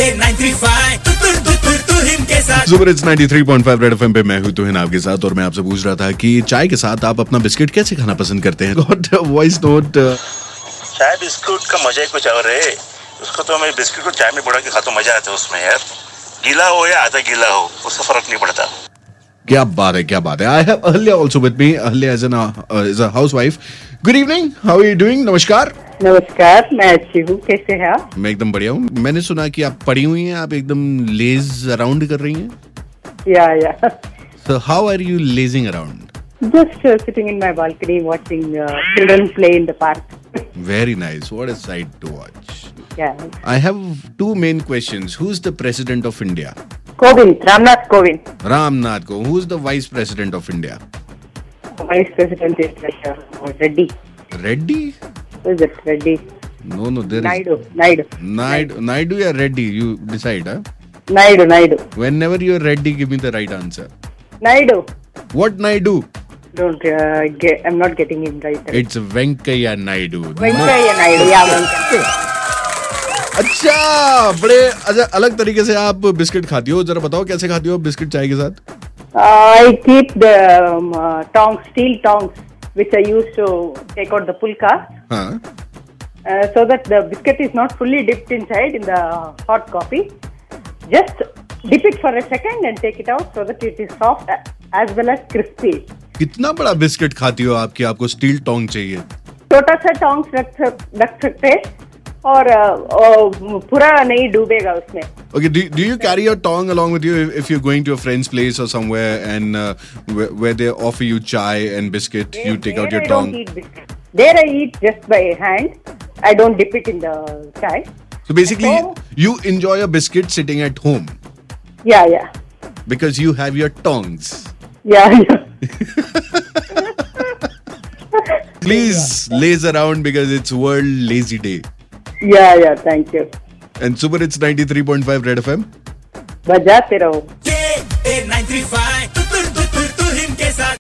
935 तुहिन के साथ। Super hits 93.5 red FM पे मैं हूँ तुहिन आपके साथ और मैं आपसे पूछ रहा था कि चाय के साथ आप अपना बिस्किट कैसे खाना पसंद करते हैं? Got voice note. चाय बिस्कुट का मजा ही कुछ और है। उसको तो मैं बिस्किट को चाय में बुड़ा के खाता, मजा आता है उसमें यार। गीला हो या आधा गीला हो उससे फर्क नहीं पड़ता। क्या बात है, क्या बात है। I have Ahalya also with me. Ahalya is a housewife. Good evening, how are you doing? नमस्कार। नमस्कार, मैं अच्छी हूँ, कैसे हैं आप? मैं एकदम बढ़िया हूँ। मैंने सुना कि आप पड़ी हुई हैं, आप एकदम लेज अराउंड कर रही हैं। या So how are you lazing around? just sitting in my balcony watching children play in the park. Very nice. What a sight to watch. Yeah. I have two main questions. Who's the president of India? Kovind, Ramnath Kovind. Ramnath Kovind. Who's the vice president of India? Vice President is Reddy. Reddy? Who is it? Reddy. No, there Naidu. is Naidu or Reddy. You decide, huh? Naidu. Whenever you're ready, give me the right answer. Naidu. What Naidu? Don't I'm not getting him right. It's Venkaiah Naidu. Venkaiah Naidu. Yeah, Venkaiah. अच्छा, बड़े अलग तरीके से आप biscuit खाती हो। जरा बताओ कैसे खाती हो बिस्किट चाय के साथ? I keep the steel tongs, which I use to take out the pulka. हाँ. So that the biscuit is not fully dipped inside in the hot coffee. Just dip it for a second and take it out so that it is soft as well as crispy. कितना बड़ा biscuit खाती हो आपकी आपको steel Tong चाहिए? छोटा सा tongs रख सकते और पूरा नहीं डूबेगा उसमें. Okay, do you carry your tong along with you if you're going to a friend's place or somewhere and where they offer you chai and biscuit, you take out your tong? I don't eat biscuit. There I eat just by hand. I don't dip it in the chai. So basically, you enjoy a biscuit sitting at home. Yeah. Because you have your tongs. Yeah. Please laze around because it's World Lazy Day. Yeah, thank you. And Super Hits 93.5 Red FM. बजाते रहो.